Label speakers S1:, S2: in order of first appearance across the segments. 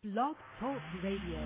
S1: Blog Talk Radio.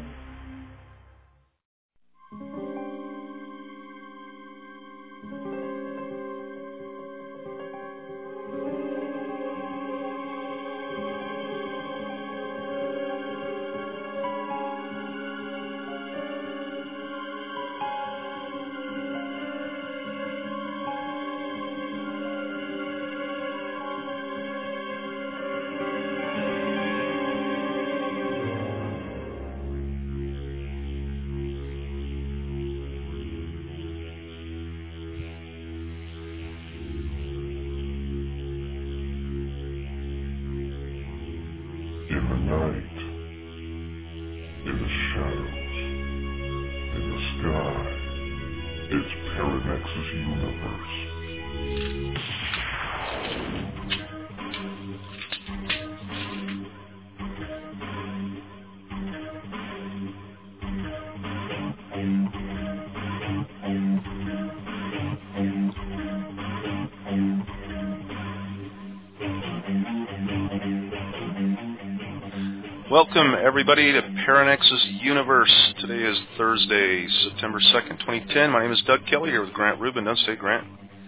S2: Welcome, everybody, to Paranexus Universe. Today is Thursday, September 2nd, 2010. My name is Doug Kelly, here with Grant Rubin. Don't say Grant.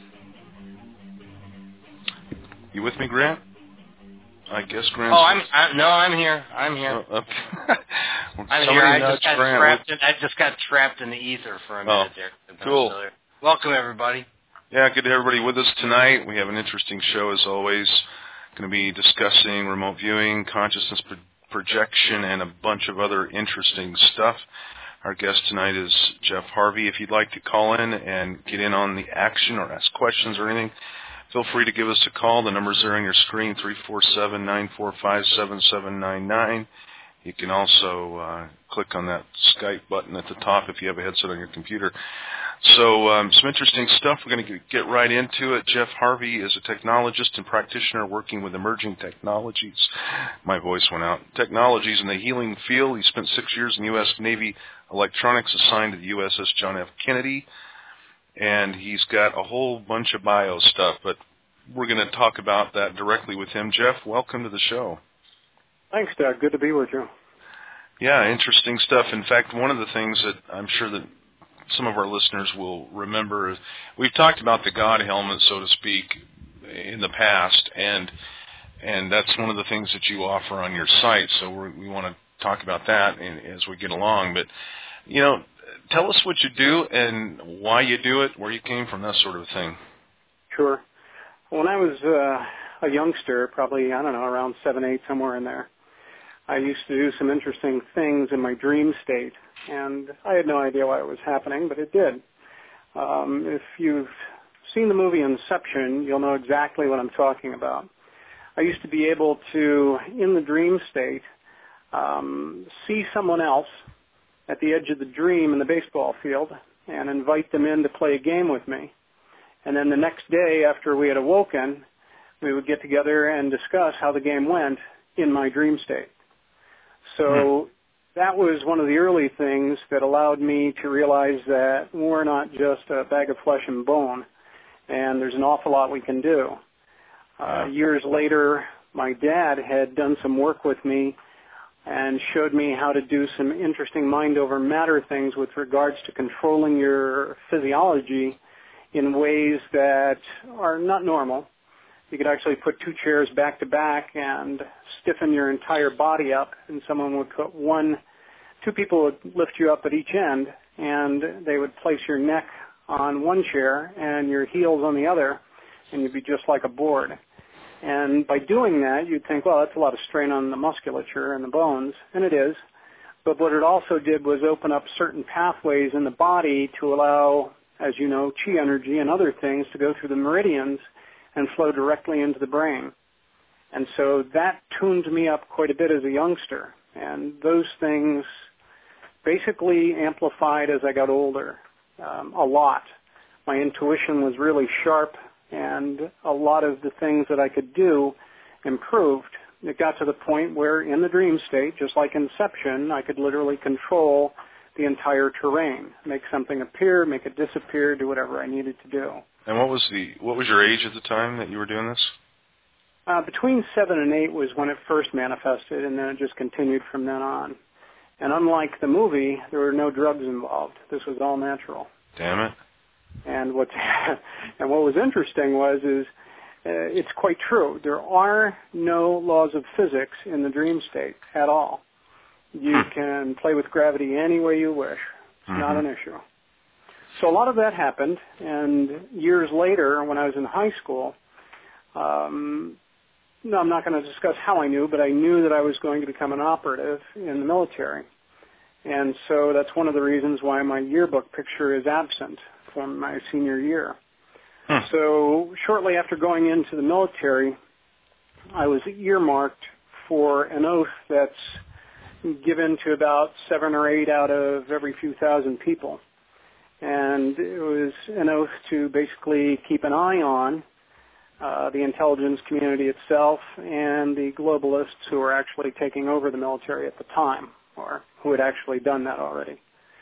S2: You with me, Grant? I guess Grant.
S3: Oh, I'm here. I'm here.
S2: Oh, okay.
S3: I'm here. I just got trapped in the ether for a minute there.
S2: Cool.
S3: Welcome, everybody.
S2: Yeah, good to have everybody with us tonight. We have an interesting show, as always. Going to be discussing remote viewing, consciousness projection, and a bunch of other interesting stuff. Our guest tonight is Jeff Harvey. If you'd like to call in and get in on the action or ask questions or anything, feel free to give us a call. The number's there on your screen, 347-945-7799. You can also click on that Skype button at the top if you have a headset on your computer. So some interesting stuff. We're going to get right into it. Jeff Harvey is a technologist and practitioner working with emerging technologies. My voice went out. Technologies in the healing field. He spent 6 years in U.S. Navy electronics, assigned to the USS John F. Kennedy. And he's got a whole bunch of bio stuff, but we're going to talk about that directly with him. Jeff, welcome to the show.
S4: Thanks, Doug. Good to be with you.
S2: Yeah, interesting stuff. In fact, one of the things that I'm sure that some of our listeners will remember is we've talked about the God helmet, so to speak, in the past, and that's one of the things that you offer on your site. So we want to talk about that as we get along. But, you know, tell us what you do and why you do it, where you came from, that sort of thing.
S4: Sure. When I was a youngster, probably, around 7, 8, somewhere in there, I used to do some interesting things in my dream state, and I had no idea why it was happening, but it did. If you've seen the movie Inception, you'll know exactly what I'm talking about. I used to be able to, in the dream state, see someone else at the edge of the dream in the baseball field and invite them in to play a game with me. And then the next day, after we had awoken, we would get together and discuss how the game went in my dream state. So that was one of the early things that allowed me to realize that we're not just a bag of flesh and bone, and there's an awful lot we can do. Years later, my dad had done some work with me and showed me how to do some interesting mind-over-matter things with regards to controlling your physiology in ways that are not normal. You could actually put 2 chairs back to back and stiffen your entire body up, and someone would put 2 people would lift you up at each end, and they would place your neck on one chair and your heels on the other, and you'd be just like a board. And by doing that, you'd think, well, that's a lot of strain on the musculature and the bones, and it is. But what it also did was open up certain pathways in the body to allow, as you know, chi energy and other things to go through the meridians and flow directly into the brain. And so that tuned me up quite a bit as a youngster. And those things basically amplified as I got older, a lot. My intuition was really sharp, and a lot of the things that I could do improved. It got to the point where in the dream state, just like Inception, I could literally control the entire terrain, make something appear, make it disappear, do whatever I needed to do.
S2: And what was your age at the time that you were doing this?
S4: Between 7 and 8 was when it first manifested, and then it just continued from then on. And unlike the movie, there were no drugs involved. This was all natural.
S2: Damn it.
S4: And what was interesting is it's quite true. There are no laws of physics in the dream state at all. You can play with gravity any way you wish. It's not an issue. So a lot of that happened, and years later, when I was in high school, no, I'm not going to discuss how I knew, but I knew that I was going to become an operative in the military. And so that's one of the reasons why my yearbook picture is absent from my senior year. So shortly after going into the military, I was earmarked for an oath that's given to about 7 or 8 out of every few thousand people. And it was an oath to basically keep an eye on the intelligence community itself and the globalists who were actually taking over the military at the time, or who had actually done that already.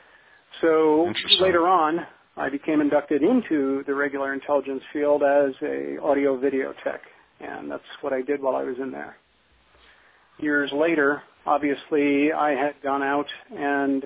S4: So later on, I became inducted into the regular intelligence field as a audio-video tech, and that's what I did while I was in there. Years later, obviously, I had gone out and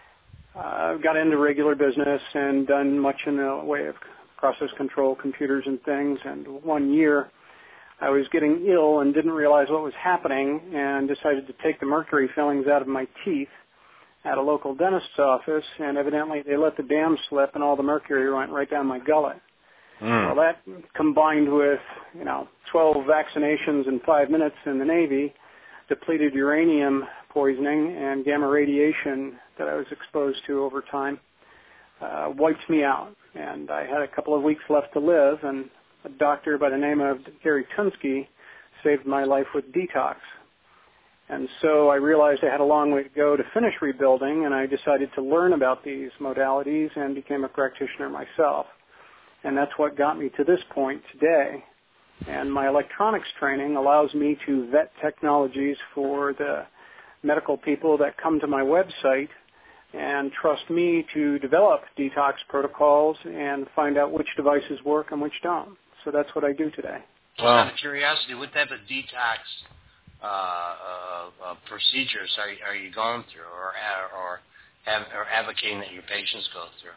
S4: got into regular business and done much in the way of process control, computers and things, and one year I was getting ill and didn't realize what was happening and decided to take the mercury fillings out of my teeth at a local dentist's office, and evidently they let the dam slip and all the mercury went right down my gullet. Well, that combined with, 12 vaccinations in 5 minutes in the Navy, depleted uranium poisoning and gamma radiation that I was exposed to over time, wiped me out. And I had a couple of weeks left to live, and a doctor by the name of Gary Tunsky saved my life with detox. And so I realized I had a long way to go to finish rebuilding, and I decided to learn about these modalities and became a practitioner myself. And that's what got me to this point today. And my electronics training allows me to vet technologies for the medical people that come to my website and trust me to develop detox protocols and find out which devices work and which don't. So that's what I do today.
S3: Just out of curiosity, what type of detox procedures are you going through or advocating that your patients go through?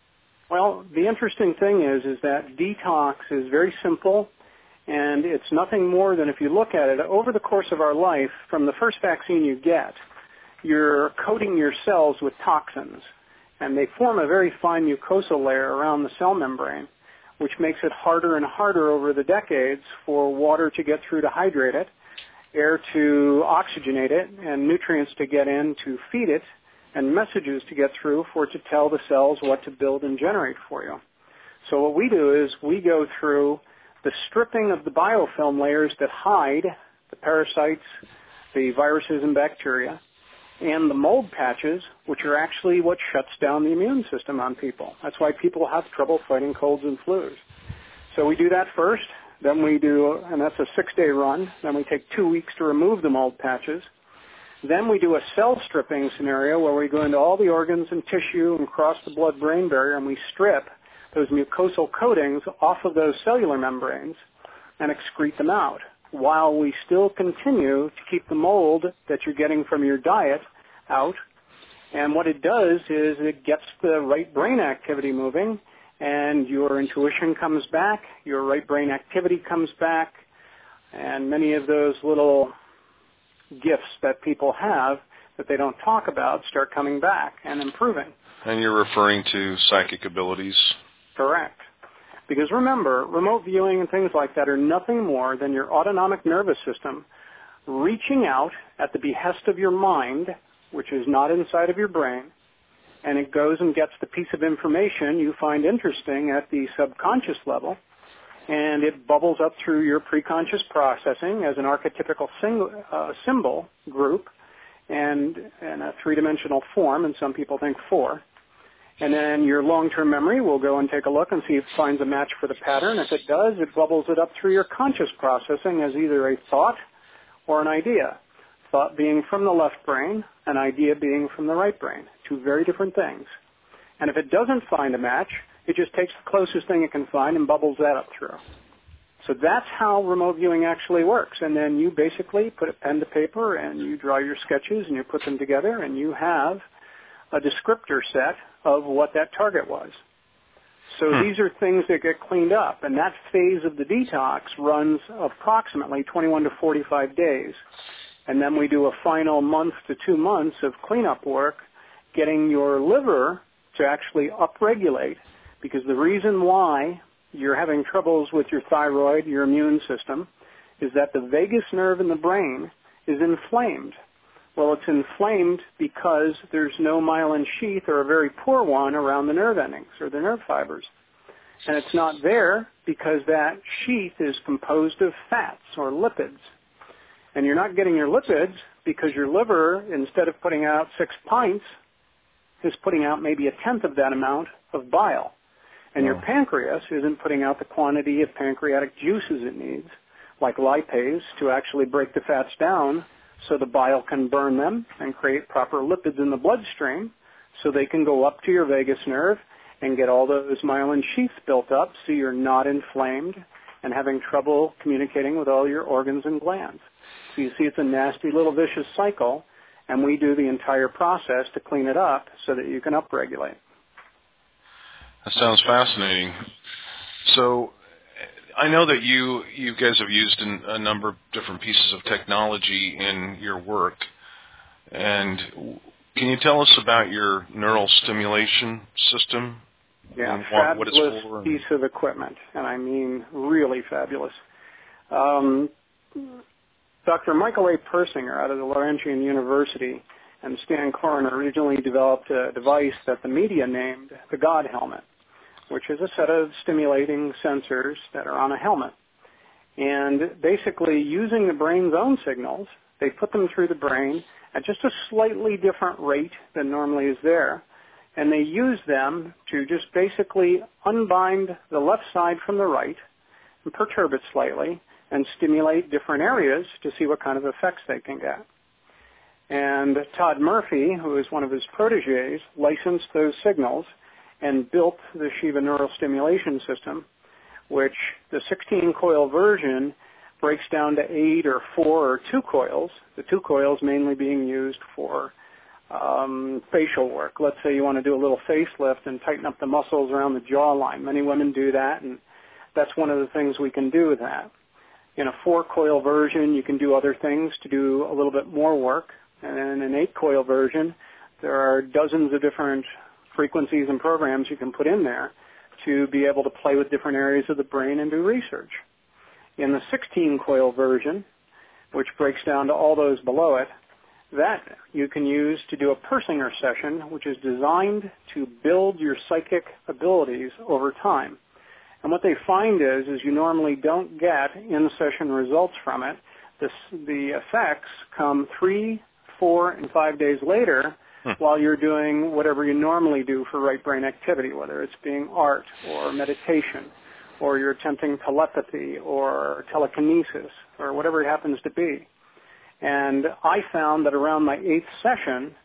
S4: Well, the interesting thing is that detox is very simple, and it's nothing more than, if you look at it, over the course of our life, from the first vaccine you get, you're coating your cells with toxins, and they form a very fine mucosal layer around the cell membrane, which makes it harder and harder over the decades for water to get through to hydrate it, air to oxygenate it, and nutrients to get in to feed it, and messages to get through for it to tell the cells what to build and generate for you. So what we do is we go through the stripping of the biofilm layers that hide the parasites, the viruses and bacteria, and the mold patches, which are actually what shuts down the immune system on people. That's why people have trouble fighting colds and flus. So we do that first, then we do, and that's a 6-day run, then we take 2 weeks to remove the mold patches. Then we do a cell stripping scenario where we go into all the organs and tissue and cross the blood-brain barrier, and we strip those mucosal coatings off of those cellular membranes and excrete them out, while we still continue to keep the mold that you're getting from your diet out. And what it does is it gets the right brain activity moving, and your intuition comes back, your right brain activity comes back, and many of those little gifts that people have that they don't talk about start coming back and improving.
S2: And you're referring to psychic abilities?
S4: Correct. Because remember, remote viewing and things like that are nothing more than your autonomic nervous system reaching out at the behest of your mind, which is not inside of your brain, and it goes and gets the piece of information you find interesting at the subconscious level, and it bubbles up through your preconscious processing as an archetypical symbol group and in a three-dimensional form, and some people think 4. And then your long-term memory will go and take a look and see if it finds a match for the pattern. If it does, it bubbles it up through your conscious processing as either a thought or an idea. Thought being from the left brain, an idea being from the right brain. 2 very different things. And if it doesn't find a match, it just takes the closest thing it can find and bubbles that up through. So that's how remote viewing actually works. And then you basically put a pen to paper and you draw your sketches and you put them together and you have a descriptor set of what that target was. So these are things that get cleaned up, and that phase of the detox runs approximately 21 to 45 days. And then we do a final month to 2 months of cleanup work, getting your liver to actually upregulate, because the reason why you're having troubles with your thyroid, your immune system, is that the vagus nerve in the brain is inflamed. Well, it's inflamed because there's no myelin sheath or a very poor one around the nerve endings or the nerve fibers. And it's not there because that sheath is composed of fats or lipids. And you're not getting your lipids because your liver, instead of putting out 6 pints, is putting out maybe 1/10 of that amount of bile. And your pancreas isn't putting out the quantity of pancreatic juices it needs, like lipase, to actually break the fats down so the bile can burn them and create proper lipids in the bloodstream so they can go up to your vagus nerve and get all those myelin sheaths built up so you're not inflamed and having trouble communicating with all your organs and glands. So you see it's a nasty little vicious cycle, and we do the entire process to clean it up so that you can upregulate.
S2: That sounds fascinating. So I know that you guys have used a number of different pieces of technology in your work. And can you tell us about your neural stimulation system?
S4: Yeah,
S2: and what it's
S4: fabulous
S2: for?
S4: piece of equipment, and I mean really fabulous. Dr. Michael A. Persinger out of the Laurentian University and Stan Korn originally developed a device that the media named the God Helmet, which is a set of stimulating sensors that are on a helmet. And basically, using the brain's own signals, they put them through the brain at just a slightly different rate than normally is there. And they use them to just basically unbind the left side from the right and perturb it slightly and stimulate different areas to see what kind of effects they can get. And Todd Murphy, who is one of his proteges, licensed those signals and built the Shiva Neural Stimulation System, which the 16-coil version breaks down to 8 or 4 or 2 coils, the 2 coils mainly being used for facial work. Let's say you want to do a little facelift and tighten up the muscles around the jawline. Many women do that, and that's one of the things we can do with that. In a 4-coil version, you can do other things to do a little bit more work. And in an 8-coil version, there are dozens of different frequencies and programs you can put in there to be able to play with different areas of the brain and do research. In the 16-coil version, which breaks down to all those below it, that you can use to do a Persinger session, which is designed to build your psychic abilities over time. And what they find is you normally don't get in-session results from it. The effects come 3, 4, and 5 days later while you're doing whatever you normally do for right brain activity, whether it's being art or meditation or you're attempting telepathy or telekinesis or whatever it happens to be. And I found that around my 8th session,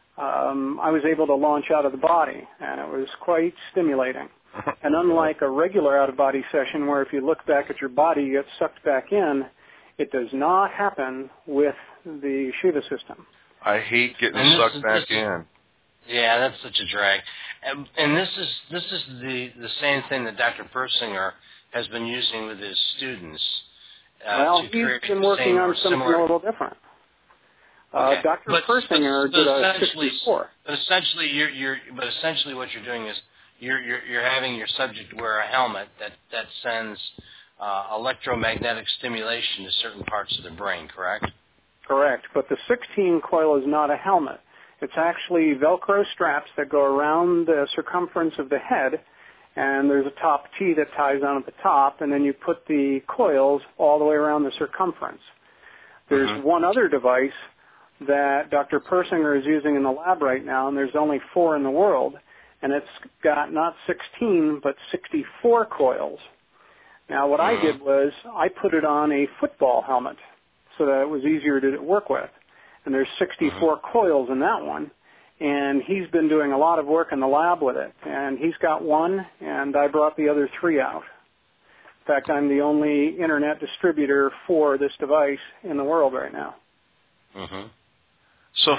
S4: I was able to launch out of the body, and it was quite stimulating. And unlike a regular out-of-body session where if you look back at your body, you get sucked back in, it does not happen with the Shiva system.
S2: I hate getting sucked back in.
S3: Yeah, that's such a drag. And this is the same thing that Dr. Persinger has been using with his students.
S4: Well, he's been working on something a little different.
S3: Okay.
S4: Dr. Persinger did a 64.
S3: But essentially, what you're doing is you're having your subject wear a helmet that sends electromagnetic stimulation to certain parts of the brain, correct?
S4: Correct. But the 16 coil is not a helmet. It's actually Velcro straps that go around the circumference of the head, and there's a top T that ties on at the top, and then you put the coils all the way around the circumference. There's one other device that Dr. Persinger is using in the lab right now, and there's only 4 in the world, and it's got not 16 but 64 coils. Now what I did was I put it on a football helmet so that it was easier to work with, and there's 64 coils in that one. And he's been doing a lot of work in the lab with it. And he's got one, and I brought the other 3 out. In fact, I'm the only internet distributor for this device in the world right now.
S2: Mm-hmm. So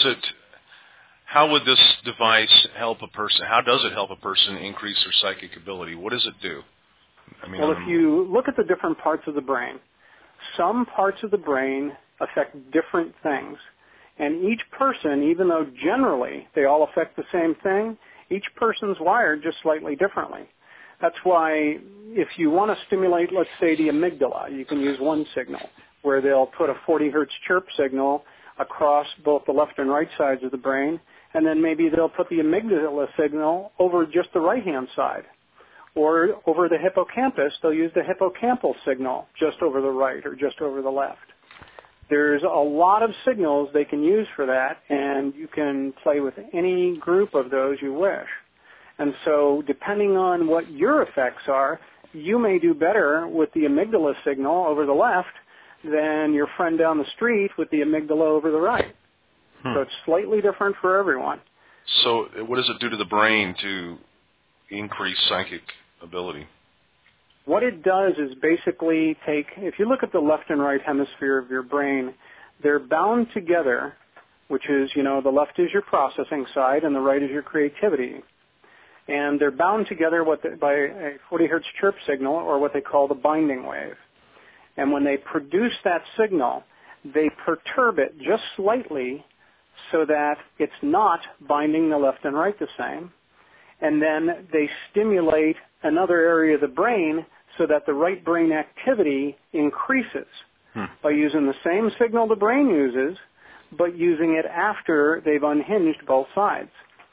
S2: how would this device help a person? How does it help a person increase their psychic ability? What does it do? I mean,
S4: well, if you look at the different parts of the brain, some parts of the brain affect different things. And each person, even though generally they all affect the same thing, each person's wired just slightly differently. That's why if you want to stimulate, let's say, the amygdala, you can use one signal where they'll put a 40 hertz chirp signal across both the left and right sides of the brain, and then maybe they'll put the amygdala signal over just the right-hand side. Or over the hippocampus, they'll use the hippocampal signal just over the right or just over the left. There's a lot of signals they can use for that, and you can play with any group of those you wish. And so depending on what your effects are, you may do better with the amygdala signal over the left than your friend down the street with the amygdala over the right. So it's slightly different for everyone.
S2: So what does it do to the brain to increase psychic ability?
S4: What it does is basically if you look at the left and right hemisphere of your brain, they're bound together, which is, the left is your processing side and the right is your creativity. And they're bound together by a 40 hertz chirp signal, or what they call the binding wave. And when they produce that signal, they perturb it just slightly so that it's not binding the left and right the same. And then they stimulate another area of the brain so that the right brain activity increases by using the same signal the brain uses, but using it after they've unhinged both sides.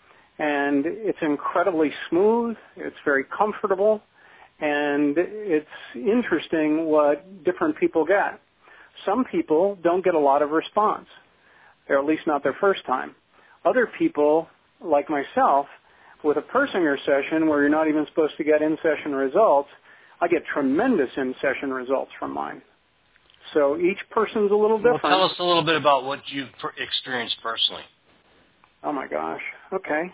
S4: And it's incredibly smooth, it's very comfortable, and it's interesting what different people get. Some people don't get a lot of response, or at least not their first time. Other people, like myself, with a Persinger session where you're not even supposed to get in-session results, I get tremendous in-session results from mine. So each person's a little different.
S3: Well, tell us a little bit about what you've experienced personally.
S4: Oh, my gosh. Okay.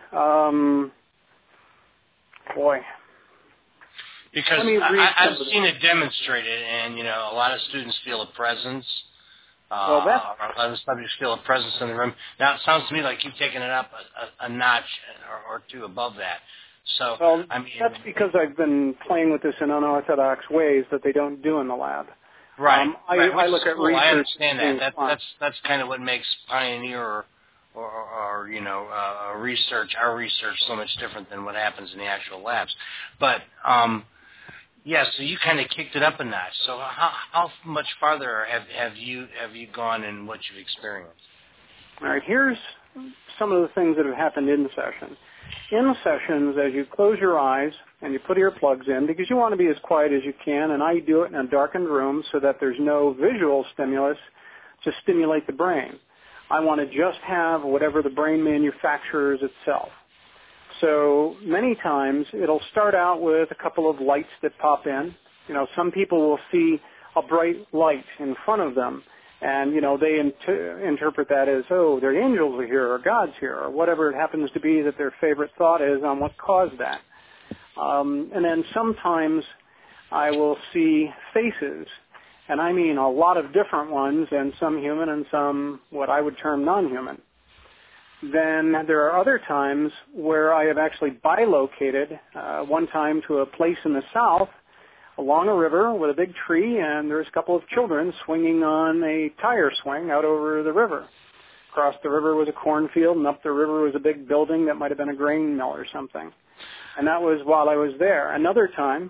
S4: Boy.
S3: Because I've seen it demonstrated, and, a lot of students feel a presence. A lot of subjects feel a presence in the room. Now, it sounds to me like you've taken it up a notch or two above that. So,
S4: well, that's because I've been playing with this in unorthodox ways that they don't do in the lab.
S3: Right.
S4: I look at research.
S3: I understand that. That's kind of what makes Pioneer or our research so much different than what happens in the actual labs. But so you kind of kicked it up a notch. So how much farther have you gone in what you've experienced?
S4: All right, here's some of the things that have happened in session. In sessions, as you close your eyes and you put earplugs in, because you want to be as quiet as you can, and I do it in a darkened room so that there's no visual stimulus to stimulate the brain. I want to just have whatever the brain manufactures itself. So many times it'll start out with a couple of lights that pop in. Some people will see a bright light in front of them, and, they interpret that as, their angels are here or God's here or whatever it happens to be that their favorite thought is on what caused that. And then sometimes I will see faces, and I mean a lot of different ones, and some human and some what I would term non-human. Then there are other times where I have actually bilocated, one time to a place in the south along a river with a big tree, and there's a couple of children swinging on a tire swing out over the river. Across the river was a cornfield, and up the river was a big building that might have been a grain mill or something. And that was while I was there. Another time,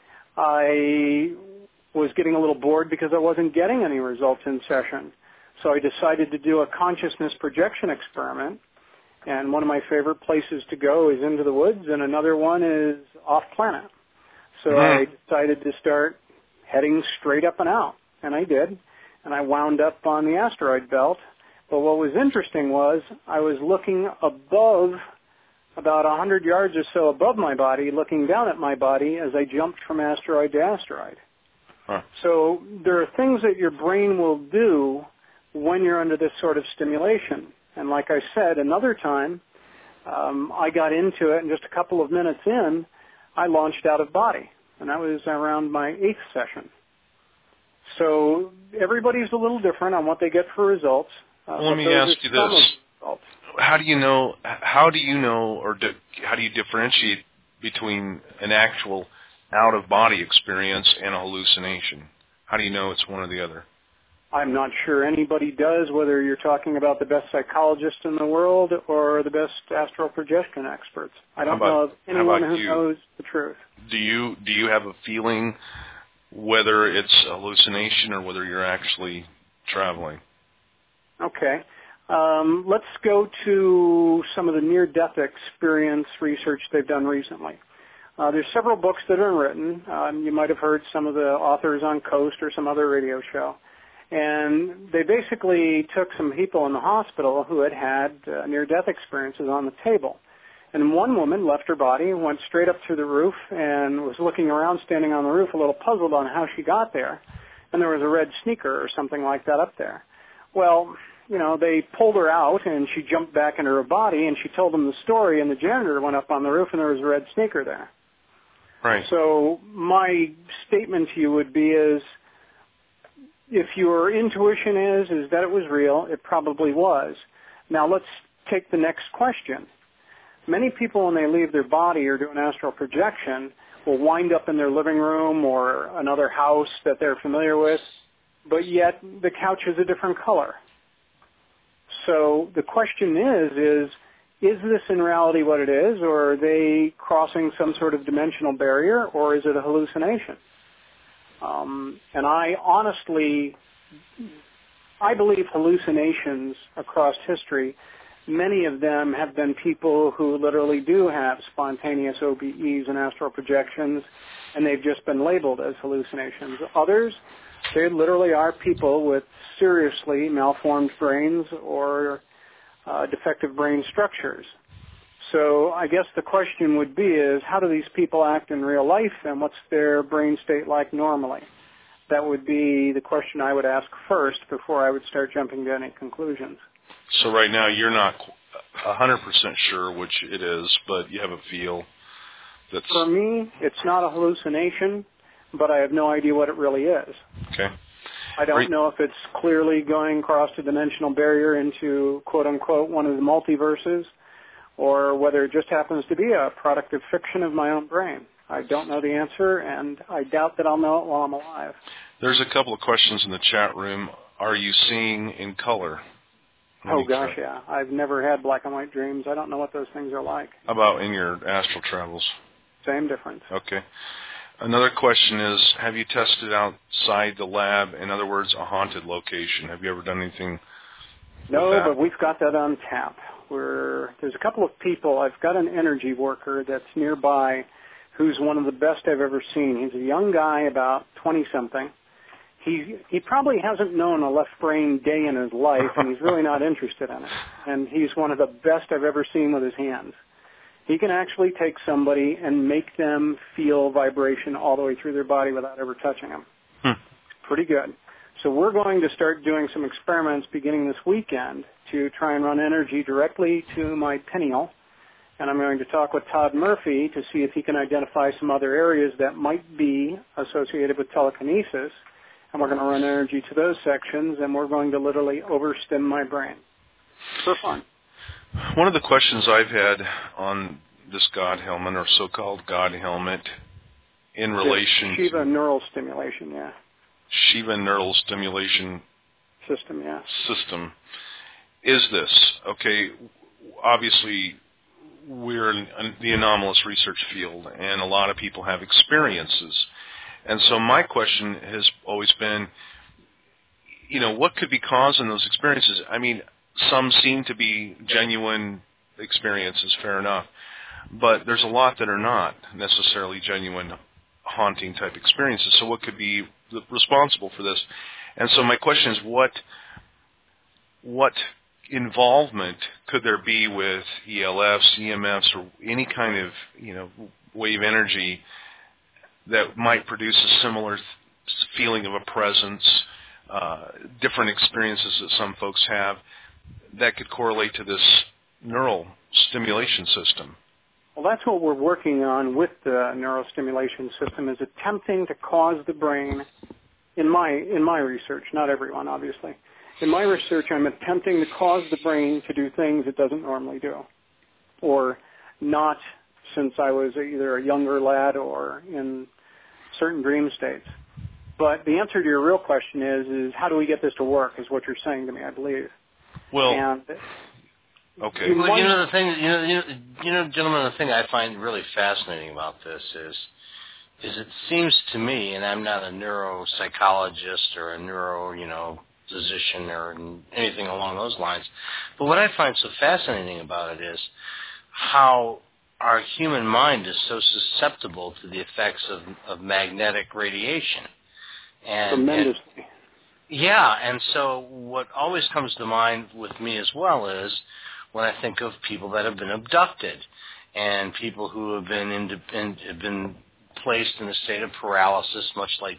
S4: I was getting a little bored because I wasn't getting any results in session. So I decided to do a consciousness projection experiment. And one of my favorite places to go is into the woods, and another one is off planet. So I decided to start heading straight up and out, and I did. And I wound up on the asteroid belt. But what was interesting was I was looking above, about 100 yards or so above my body, looking down at my body as I jumped from asteroid to asteroid.
S2: Huh.
S4: So there are things that your brain will do when you're under this sort of stimulation. And like I said, another time, I got into it, and just a couple of minutes in, I launched out of body. and that was around my 8th session. So everybody's a little different on what they get for results.
S2: Let me ask you this. How do you know, or how do you differentiate between an actual out-of-body experience and a hallucination? How do you know it's one or the other?
S4: I'm not sure anybody does, whether you're talking about the best psychologists in the world or the best astral projection experts. I don't know of anyone who knows the truth.
S2: Do you have a feeling whether it's a hallucination or whether you're actually traveling?
S4: Okay. Let's go to some of the near-death experience research they've done recently. There's several books that are written. You might have heard some of the authors on Coast or some other radio show. And they basically took some people in the hospital who had near-death experiences on the table. And one woman left her body, went straight up through the roof, and was looking around, standing on the roof, a little puzzled on how she got there. And there was a red sneaker or something like that up there. Well, they pulled her out, and she jumped back into her body, and she told them the story, and the janitor went up on the roof, and there was a red sneaker there.
S2: Right.
S4: So my statement to you would be is, if your intuition is that it was real, it probably was. Now let's take the next question. Many people, when they leave their body or do an astral projection, will wind up in their living room or another house that they're familiar with, but yet the couch is a different color. So the question is this in reality what it is, or are they crossing some sort of dimensional barrier, or is it a hallucination? And I believe hallucinations across history, many of them have been people who literally do have spontaneous OBEs and astral projections, and they've just been labeled as hallucinations. Others, they literally are people with seriously malformed brains or defective brain structures. So I guess the question would be is, how do these people act in real life, and what's their brain state like normally? That would be the question I would ask first before I would start jumping to any conclusions.
S2: So right now you're not 100% sure which it is, but you have a feel that's...
S4: For me, it's not a hallucination, but I have no idea what it really is.
S2: Okay.
S4: I don't know if it's clearly going across a dimensional barrier into, quote-unquote, one of the multiverses, or whether it just happens to be a product of fiction of my own brain. I don't know the answer, and I doubt that I'll know it while I'm alive.
S2: There's a couple of questions in the chat room. Are you seeing in color?
S4: Oh, gosh, yeah. I've never had black and white dreams. I don't know what those things are like.
S2: How about in your astral travels?
S4: Same difference.
S2: Okay. Another question is, have you tested outside the lab, in other words, a haunted location? Have you ever done anything
S4: No,
S2: with that?
S4: But we've got that on tap. There's a couple of people. I've got an energy worker that's nearby who's one of the best I've ever seen. He's a young guy, about 20-something. He probably hasn't known a left brain day in his life, and he's really not interested in it. And he's one of the best I've ever seen with his hands. He can actually take somebody and make them feel vibration all the way through their body without ever touching them. Pretty good. So we're going to start doing some experiments beginning this weekend to try and run energy directly to my pineal. And I'm going to talk with Todd Murphy to see if he can identify some other areas that might be associated with telekinesis. And we're going to run energy to those sections, and we're going to literally overstim my brain for fun.
S2: One of the questions I've had on this God helmet, or so-called God helmet, in relation
S4: Shiva
S2: to
S4: neural stimulation, yeah.
S2: Shiva neural stimulation
S4: system, yeah.
S2: System, is this, okay, obviously we're in the anomalous research field, and a lot of people have experiences. And so my question has always been, what could be causing those experiences? I mean, some seem to be genuine experiences, fair enough. But there's a lot that are not necessarily genuine haunting type experiences. So what could be responsible for this? And so my question is, what involvement could there be with ELFs, EMFs, or any kind of wave energy that might produce a similar feeling of a presence, different experiences that some folks have, that could correlate to this neural stimulation system?
S4: Well, that's what we're working on with the neurostimulation system, is attempting to cause the brain, in my research, not everyone, obviously. In my research, I'm attempting to cause the brain to do things it doesn't normally do, or not since I was either a younger lad or in certain dream states. But the answer to your real question is how do we get this to work, is what you're saying to me, I believe.
S2: Well,
S4: and
S2: okay.
S3: Well, the thing, gentlemen, the thing I find really fascinating about this is it seems to me, and I'm not a neuropsychologist or a neuro, physician or anything along those lines, but what I find so fascinating about it is how our human mind is so susceptible to the effects of magnetic radiation.
S4: Tremendously.
S3: And so what always comes to mind with me as well is when I think of people that have been abducted and people who have been placed in a state of paralysis, much like,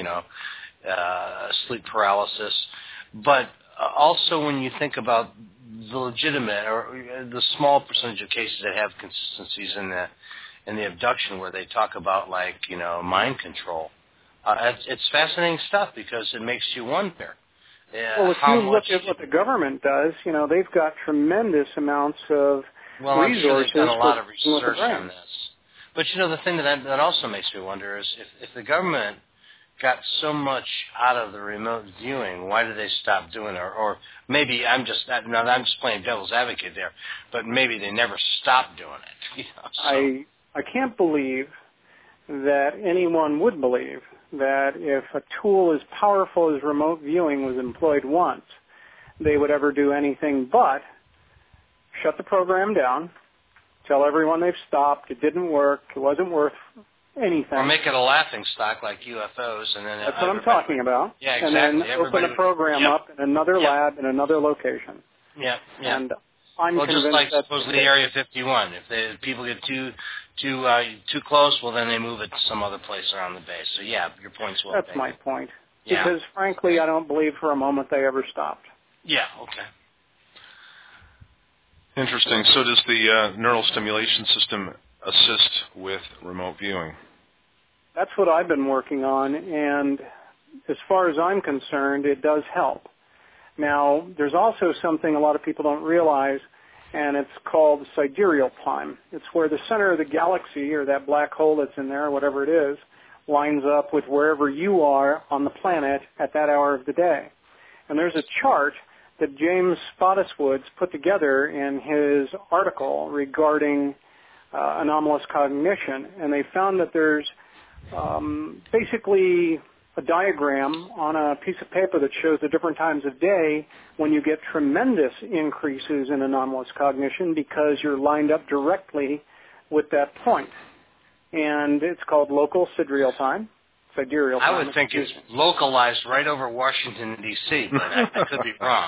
S3: sleep paralysis. But also when you think about the legitimate or the small percentage of cases that have consistencies in the abduction where they talk about, like, mind control. It's fascinating stuff because it makes you wonder.
S4: Well, if you look at what the government does, they've got tremendous amounts of resources.
S3: I'm sure they've done a lot of research on this. But, the thing that also makes me wonder is if the government got so much out of the remote viewing, why did they stop doing it? Or maybe I'm just playing devil's advocate there, but maybe they never stopped doing it.
S4: I can't believe that anyone would believe that if a tool as powerful as remote viewing was employed once, they would ever do anything but shut the program down, tell everyone they've stopped, it didn't work, it wasn't worth anything.
S3: Or make it a laughing stock like UFOs. And then
S4: that's what I'm talking about.
S3: Yeah, exactly.
S4: And then open the program up in another lab in another location.
S3: Yeah.
S4: And I'm
S3: just like supposedly Area 51. If people get too close, well, then they move it to some other place around the base. So, yeah, your point's well taken.
S4: That's my point.
S3: Yeah.
S4: Because, frankly, I don't believe for a moment they ever stopped.
S3: Yeah, okay.
S2: Interesting. So does the neural stimulation system assist with remote viewing?
S4: That's what I've been working on, and as far as I'm concerned, it does help. Now, there's also something a lot of people don't realize, and it's called sidereal time. It's where the center of the galaxy, or that black hole that's in there, whatever it is, lines up with wherever you are on the planet at that hour of the day. And there's a chart that James Spottiswoode put together in his article regarding anomalous cognition, and they found that there's basically a diagram on a piece of paper that shows the different times of day when you get tremendous increases in anomalous cognition because you're lined up directly with that point. And it's called local sidereal time.
S3: I would think it's localized right over Washington, D.C., but I could be wrong.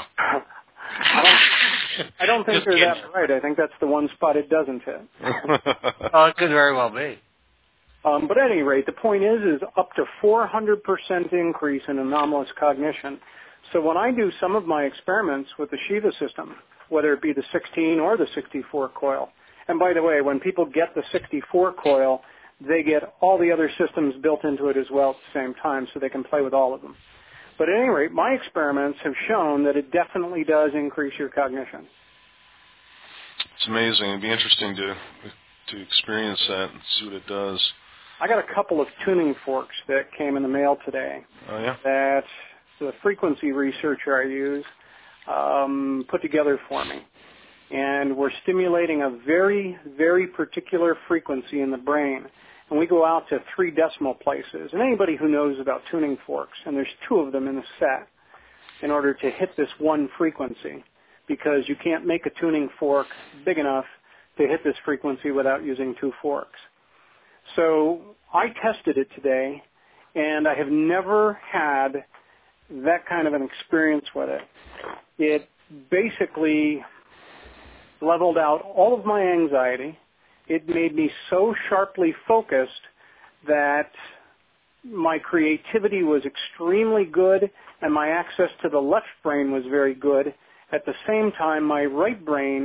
S4: I don't think they're that right. I think that's the one spot it doesn't hit.
S3: Oh, it could very well be.
S4: But at any rate, the point is up to 400% increase in anomalous cognition. So when I do some of my experiments with the Shiva system, whether it be the 16 or the 64 coil, and by the way, when people get the 64 coil, they get all the other systems built into it as well at the same time, so they can play with all of them. But at any rate, my experiments have shown that it definitely does increase your cognition.
S2: It's amazing. It'd be interesting to experience that and see what it does.
S4: I got a couple of tuning forks that came in the mail today.
S2: Oh, yeah?
S4: That the frequency researcher I use put together for me. And we're stimulating a very, very particular frequency in the brain. And we go out to 3 decimal places. And anybody who knows about tuning forks, and there's 2 of them in the set, in order to hit this one frequency, because you can't make a tuning fork big enough to hit this frequency without using 2 forks. So I tested it today, and I have never had that kind of an experience with it. It basically leveled out all of my anxiety. It made me so sharply focused that my creativity was extremely good and my access to the left brain was very good. At the same time, my right brain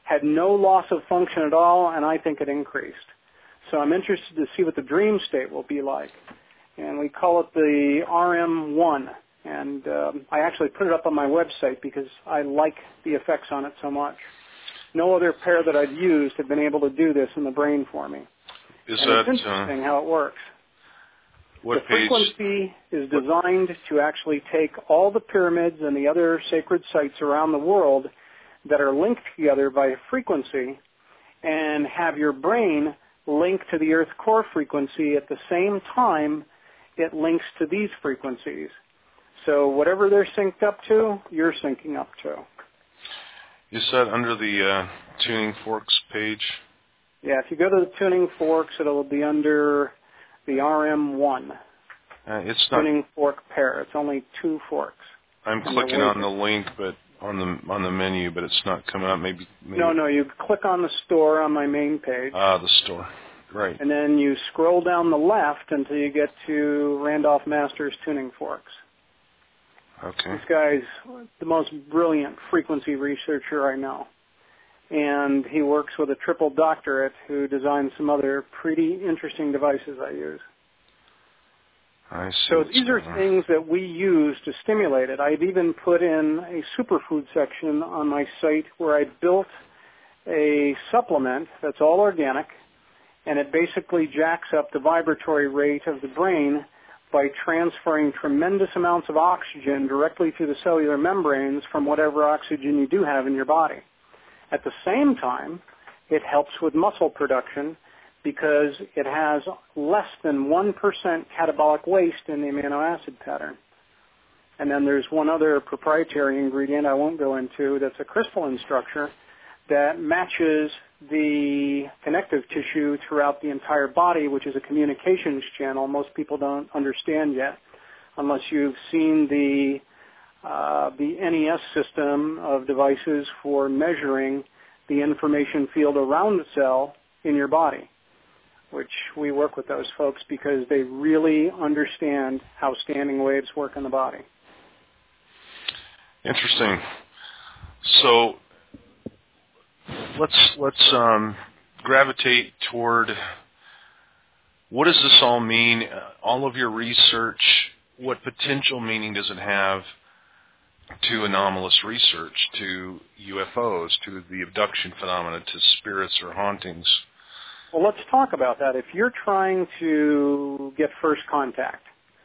S4: had no loss of function at all, and I think it increased. So I'm interested to see what the dream state will be like. And we call it the RM1. And I actually put it up on my website because I like the effects on it so much. No other pair that I've used have been able to do this in the brain for me. It's interesting how it works.
S2: What
S4: the frequency is designed to actually take all the pyramids and the other sacred sites around the world that are linked together by a frequency and have your brain linked to the Earth core frequency at the same time it links to these frequencies. So whatever they're synced up to, you're syncing up to.
S2: You said under the Tuning Forks page?
S4: Yeah, if you go to the Tuning Forks, it'll be under the RM1.
S2: It's not
S4: Tuning Fork pair. It's only 2 forks.
S2: I'm clicking on the link, but on the menu, but it's not coming up. Maybe.
S4: No. You click on the store on my main page.
S2: The store. Right.
S4: And then you scroll down the left until you get to Randolph Masters Tuning Forks.
S2: Okay.
S4: This guy's the most brilliant frequency researcher I know. And he works with a triple doctorate who designed some other pretty interesting devices I use.
S2: I see.
S4: So these are things that we use to stimulate it. I've even put in a superfood section on my site where I built a supplement that's all organic, and it basically jacks up the vibratory rate of the brain by transferring tremendous amounts of oxygen directly through the cellular membranes from whatever oxygen you do have in your body. At the same time, it helps with muscle production because it has less than 1% catabolic waste in the amino acid pattern. And then there's one other proprietary ingredient I won't go into that's a crystalline structure that matches the connective tissue throughout the entire body, which is a communications channel most people don't understand yet, unless you've seen the NES system of devices for measuring the information field around the cell in your body, which we work with those folks because they really understand how standing waves work in the body.
S2: Interesting. So let's gravitate toward what does this all mean? All of your research, what potential meaning does it have to anomalous research, to UFOs, to the abduction phenomena, to spirits or hauntings?
S4: Well, let's talk about that. If you're trying to get first contact,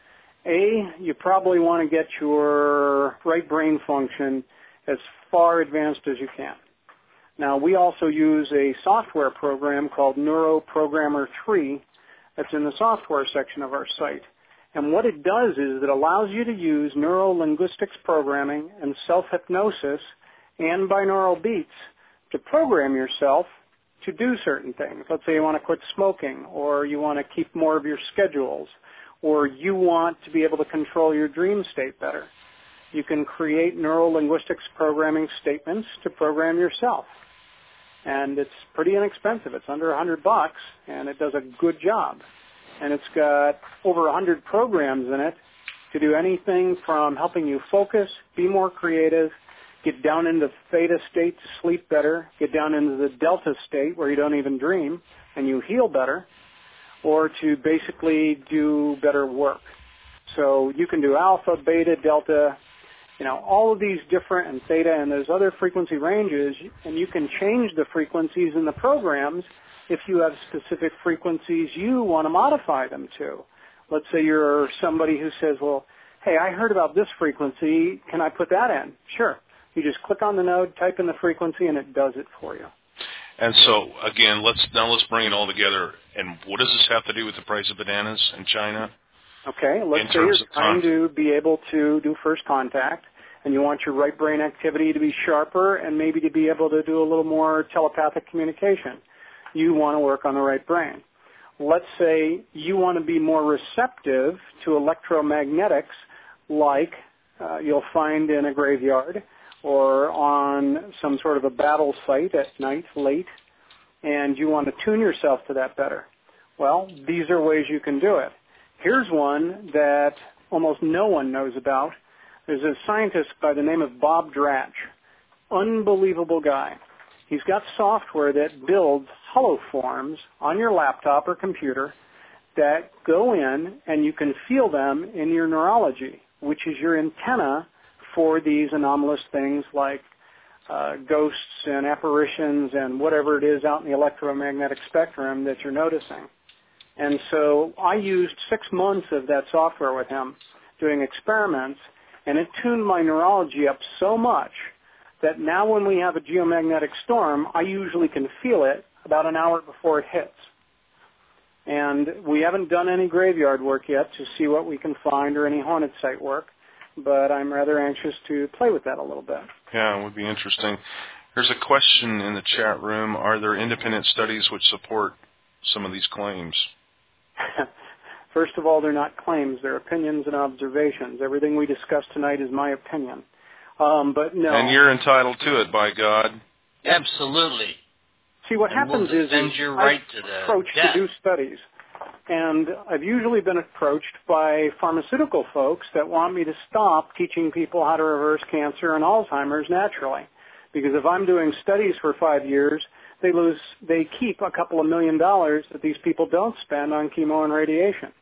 S4: you probably want to get your right brain function as far advanced as you can. Now, we also use a software program called NeuroProgrammer 3 that's in the software section of our site. And what it does is it allows you to use neuro-linguistics programming and self-hypnosis and binaural beats to program yourself to do certain things. Let's say you want to quit smoking, or you want to keep more of your schedules, or you want to be able to control your dream state better. You can create neuro-linguistics programming statements to program yourself. And it's pretty inexpensive. It's under $100, and it does a good job. And it's got over 100 programs in it to do anything from helping you focus, be more creative, get down into theta state to sleep better, get down into the delta state where you don't even dream and you heal better, or to basically do better work. So you can do alpha, beta, delta, all of these different, and theta and those other frequency ranges, and you can change the frequencies in the programs if you have specific frequencies you want to modify them to. Let's say you're somebody who says, well, hey, I heard about this frequency. Can I put that in? Sure. You just click on the node, type in the frequency, and it does it for you.
S2: And so, again, let's bring it all together. And what does this have to do with the price of bananas in China?
S4: Okay, let's say you're trying to be able to do first contact, and you want your right brain activity to be sharper and maybe to be able to do a little more telepathic communication. You want to work on the right brain. Let's say you want to be more receptive to electromagnetics like you'll find in a graveyard or on some sort of a battle site at night late, and you want to tune yourself to that better. Well, these are ways you can do it. Here's one that almost no one knows about. There's a scientist by the name of Bob Dratch. Unbelievable guy. He's got software that builds hollow forms on your laptop or computer that go in and you can feel them in your neurology, which is your antenna for these anomalous things like ghosts and apparitions and whatever it is out in the electromagnetic spectrum that you're noticing. And so I used 6 months of that software with him doing experiments, and it tuned my neurology up so much that now when we have a geomagnetic storm, I usually can feel it about an hour before it hits. And we haven't done any graveyard work yet to see what we can find or any haunted site work, but I'm rather anxious to play with that a little bit.
S2: Yeah, it would be interesting. There's a question in the chat room. Are there independent studies which support some of these claims?
S4: First of all, they're not claims. They're opinions and observations. Everything we discuss tonight is my opinion. But no.
S2: And you're entitled to it, by God.
S3: Absolutely.
S4: See, what happens is I'm approached to do studies. And I've usually been approached by pharmaceutical folks that want me to stop teaching people how to reverse cancer and Alzheimer's naturally. Because if I'm doing studies for 5 years, they keep a couple of $1 million that these people don't spend on chemo and radiation.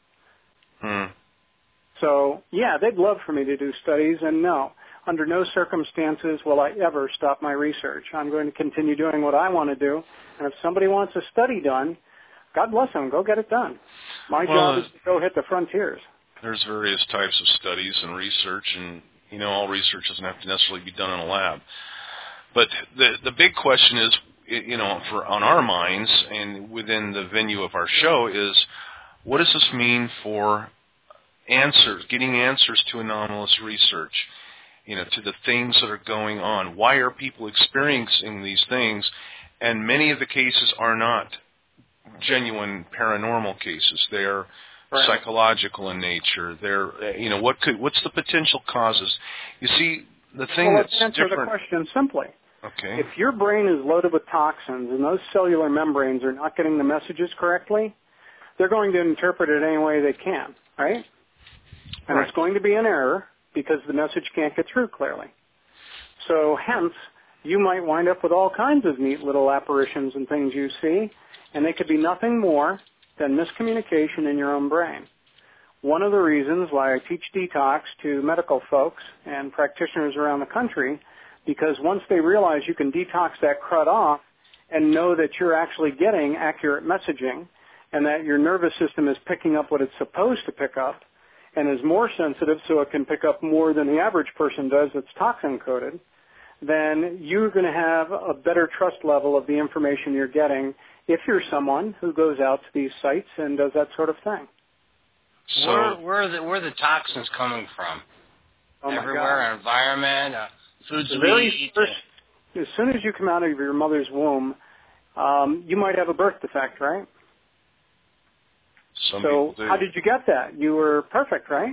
S4: So, yeah, they'd love for me to do studies, and no, under no circumstances will I ever stop my research. I'm going to continue doing what I want to do, and if somebody wants a study done, God bless them, go get it done. My job is to go hit the frontiers. There's
S2: various types of studies and research, and, all research doesn't have to necessarily be done in a lab. But the big question is, on our minds and within the venue of our show is, what does this mean for getting answers to anomalous research, to the things that are going on? Why are people experiencing these things? And many of the cases are not genuine paranormal cases. They're psychological in nature. They're, what's the potential causes? You see, the thing that's different.
S4: Let's answer the question simply.
S2: Okay.
S4: If your brain is loaded with toxins and those cellular membranes are not getting the messages correctly, they're going to interpret it any way they can, right? And it's going to be an error because the message can't get through clearly. So hence, you might wind up with all kinds of neat little apparitions and things you see, and they could be nothing more than miscommunication in your own brain. One of the reasons why I teach detox to medical folks and practitioners around the country, because once they realize you can detox that crud off and know that you're actually getting accurate messaging and that your nervous system is picking up what it's supposed to pick up and is more sensitive so it can pick up more than the average person does that's toxin-coated, then you're going to have a better trust level of the information you're getting if you're someone who goes out to these sites and does that sort of thing.
S3: So where are the toxins coming from?
S4: Oh
S3: everywhere, our environment, foods we eat.
S4: As soon as you come out of your mother's womb, you might have a birth defect, right? So how did you get that? You were perfect, right?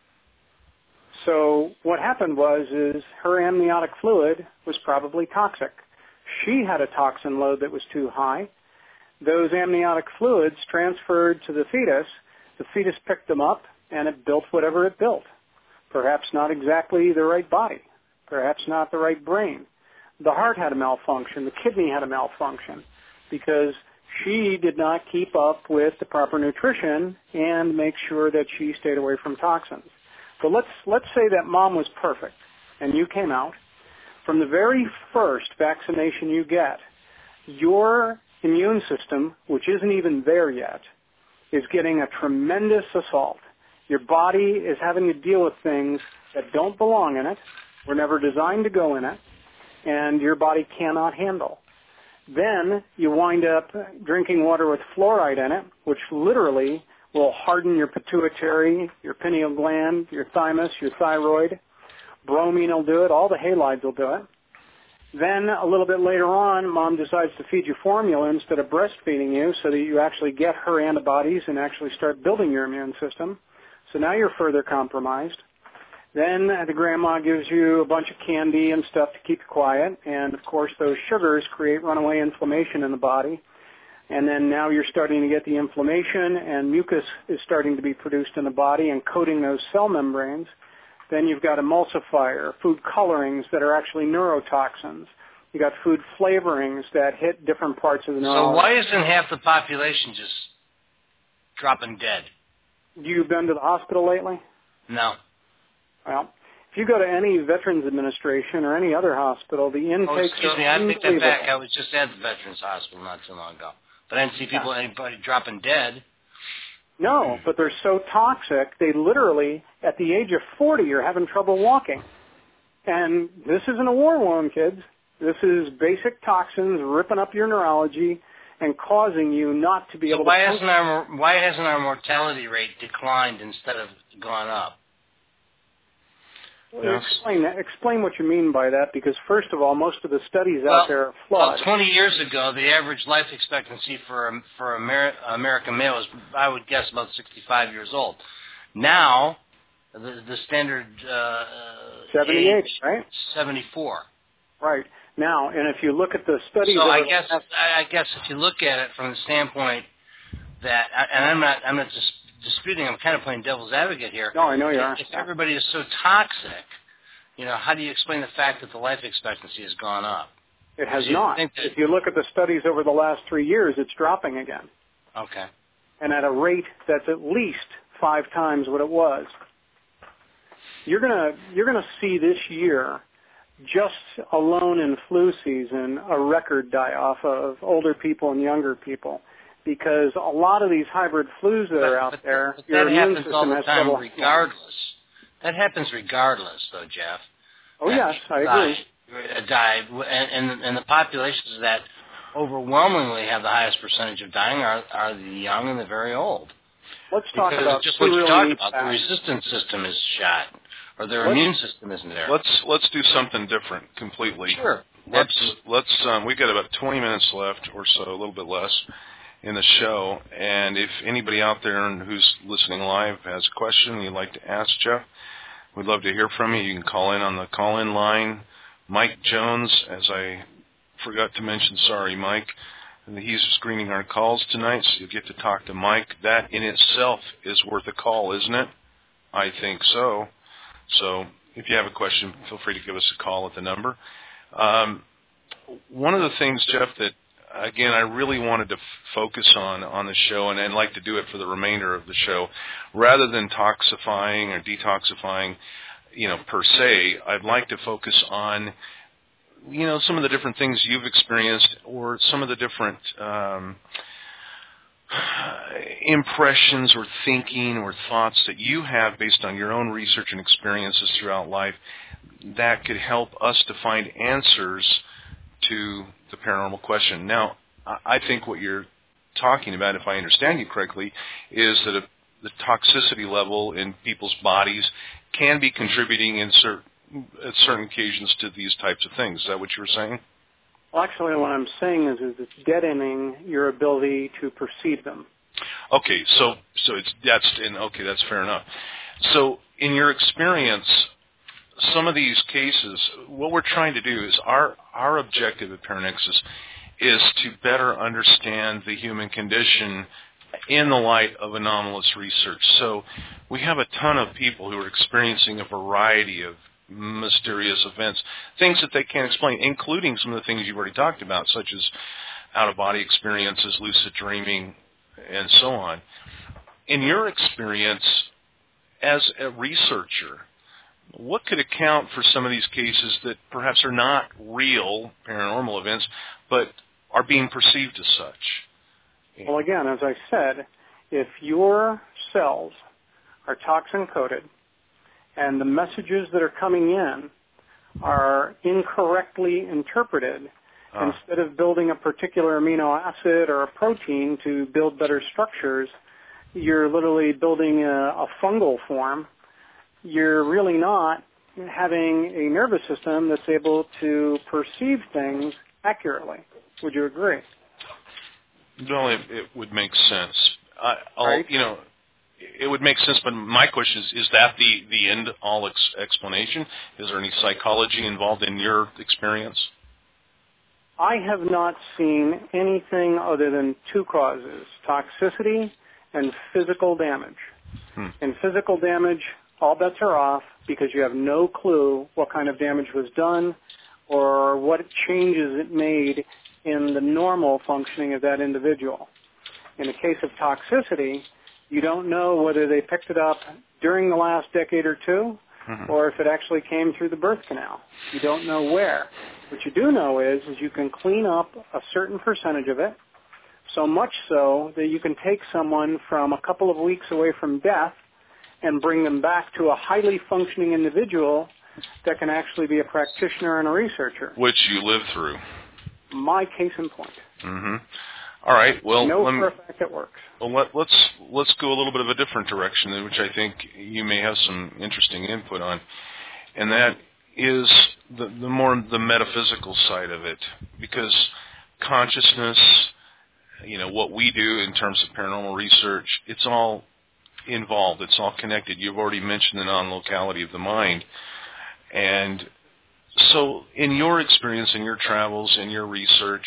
S4: So what happened is her amniotic fluid was probably toxic. She had a toxin load that was too high. Those amniotic fluids transferred to the fetus. The fetus picked them up, and it built whatever it built. Perhaps not exactly the right body. Perhaps not the right brain. The heart had a malfunction. The kidney had a malfunction because she did not keep up with the proper nutrition and make sure that she stayed away from toxins. So let's say that mom was perfect and you came out. From the very first vaccination you get, your immune system, which isn't even there yet, is getting a tremendous assault. Your body is having to deal with things that don't belong in it, were never designed to go in it, and your body cannot handle. Then you wind up drinking water with fluoride in it, which literally will harden your pituitary, your pineal gland, your thymus, your thyroid. Bromine will do it. All the halides will do it. Then a little bit later on, mom decides to feed you formula instead of breastfeeding you so that you actually get her antibodies and actually start building your immune system. So now you're further compromised. Then the grandma gives you a bunch of candy and stuff to keep you quiet. And, of course, those sugars create runaway inflammation in the body. And then now you're starting to get the inflammation, and mucus is starting to be produced in the body and coating those cell membranes. Then you've got emulsifier, food colorings that are actually neurotoxins. You got food flavorings that hit different parts of the neurology.
S3: So why isn't half the population just dropping dead?
S4: You've been to the hospital lately?
S3: No.
S4: Well, if you go to any Veterans Administration or any other hospital, the intakes
S3: excuse
S4: are
S3: me, I take that back.
S4: unbelievable.
S3: I was just at the Veterans Hospital not too long ago. But I didn't see anybody dropping dead.
S4: No, but they're so toxic, they literally, at the age of 40, are having trouble walking. And this isn't a war wound, kids. This is basic toxins ripping up your neurology and causing you not to be able to function.
S3: Why hasn't our mortality rate declined instead of gone up?
S4: Yes. Explain what you mean by that, because first of all, most of the studies out there are flawed.
S3: Well, 20 years ago, the average life expectancy for American male is, I would guess, about 65 years old. Now, the standard
S4: 78,
S3: age,
S4: right?
S3: 74.
S4: Right. Now, and if you look at the studies...
S3: So I guess if you look at it from the standpoint that, and I'm not just disputing, I'm kind of playing devil's advocate here.
S4: No, I know you are.
S3: If everybody is so toxic, how do you explain the fact that the life expectancy has gone up?
S4: It has not. If you look at the studies over the last 3 years, it's dropping again.
S3: Okay.
S4: And at a rate that's at least 5 times what it was. You're gonna see this year, just alone in flu season, a record die-off of older people and younger people. Because a lot of these hybrid flus that are out there, your immune system has trouble.
S3: Regardless. That happens regardless, though, Jeff.
S4: Oh, yes, I agree.
S3: And the populations that overwhelmingly have the highest percentage of dying are the young and the very old.
S4: Let's talk about
S3: just what you talked about. The resistance system is shot, or their immune system isn't there.
S2: Let's do something different completely.
S3: Sure.
S2: Let's we've got about 20 minutes left or so, a little bit less, in the show, and if anybody out there who's listening live has a question you'd like to ask Jeff, we'd love to hear from you. You can call in on the call-in line. Mike Jones, as I forgot to mention, sorry, Mike, he's screening our calls tonight, so you'll get to talk to Mike. That in itself is worth a call, isn't it? I think so. So if you have a question, feel free to give us a call at the number. One of the things, Jeff, that again, I really wanted to focus on the show, and I'd like to do it for the remainder of the show. Rather than toxifying or detoxifying, per se, I'd like to focus on, some of the different things you've experienced or some of the different impressions or thinking or thoughts that you have based on your own research and experiences throughout life that could help us to find answers to the paranormal question. Now, I think what you're talking about, if I understand you correctly, is that the toxicity level in people's bodies can be contributing at certain occasions to these types of things. Is that what you were saying?
S4: Well, actually, what I'm saying is it's deadening your ability to perceive them.
S2: Okay, so that's fair enough. So, in your experience, some of these cases, what we're trying to do is our objective at Paranexus is to better understand the human condition in the light of anomalous research. So we have a ton of people who are experiencing a variety of mysterious events, things that they can't explain, including some of the things you've already talked about, such as out-of-body experiences, lucid dreaming, and so on. In your experience as a researcher, what could account for some of these cases that perhaps are not real paranormal events, but are being perceived as such?
S4: Well, again, as I said, if your cells are toxin-coated and the messages that are coming in are incorrectly interpreted, instead of building a particular amino acid or a protein to build better structures, you're literally building a fungal form. You're really not having a nervous system that's able to perceive things accurately. Would you agree?
S2: No, it would make sense.
S4: Right?
S2: It would make sense, but my question is that the end-all explanation? Is there any psychology involved in your experience?
S4: I have not seen anything other than 2 causes, toxicity and physical damage. In physical damage, all bets are off because you have no clue what kind of damage was done, or what changes it made in the normal functioning of that individual. In the case of toxicity, you don't know whether they picked it up during the last decade or two, or if it actually came through the birth canal. You don't know where. What you do know is you can clean up a certain percentage of it, so much so that you can take someone from a couple of weeks away from death and bring them back to a highly functioning individual that can actually be a practitioner and a researcher.
S2: Which you lived through.
S4: My case in point.
S2: Mm-hmm. All right. Well,
S4: for a fact it works.
S2: Well, let's go a little bit of a different direction, in which I think you may have some interesting input on, and that is the more the metaphysical side of it, because consciousness, what we do in terms of paranormal research, it's all involved. It's all connected. You've already mentioned the non-locality of the mind, and so in your experience, in your travels, in your research,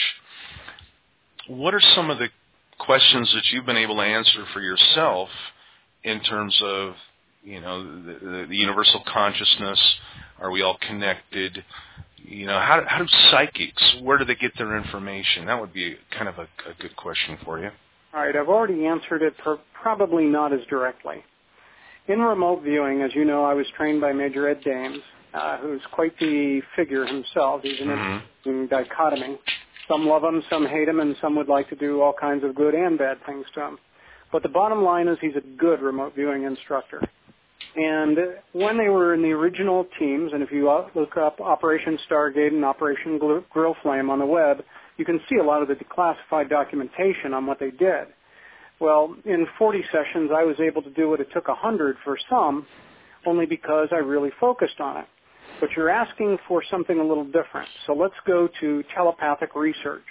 S2: what are some of the questions that you've been able to answer for yourself in terms of, the universal consciousness? Are we all connected? How do psychics, where do they get their information? That would be kind of a good question for you.
S4: All right, I've already answered it, probably not as directly. In remote viewing, as you know, I was trained by Major Ed Dames, who's quite the figure himself. He's an interesting dichotomy. Some love him, some hate him, and some would like to do all kinds of good and bad things to him. But the bottom line is he's a good remote viewing instructor. And when they were in the original teams, and if you look up Operation Stargate and Operation Grill Flame on the web, you can see a lot of the declassified documentation on what they did. Well, in 40 sessions, I was able to do what it took 100 for some, only because I really focused on it. But you're asking for something a little different. So let's go to telepathic research.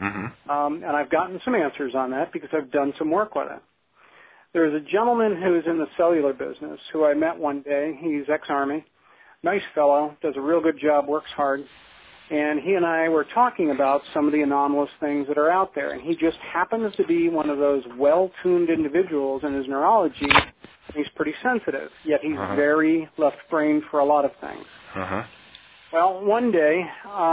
S4: And I've gotten some answers on that because I've done some work with it. There's a gentleman who's in the cellular business who I met one day. He's ex-Army, nice fellow, does a real good job, works hard. And he and I were talking about some of the anomalous things that are out there. And he just happens to be one of those well-tuned individuals in his neurology. He's pretty sensitive, yet he's very left-brained for a lot of things. Well, one day,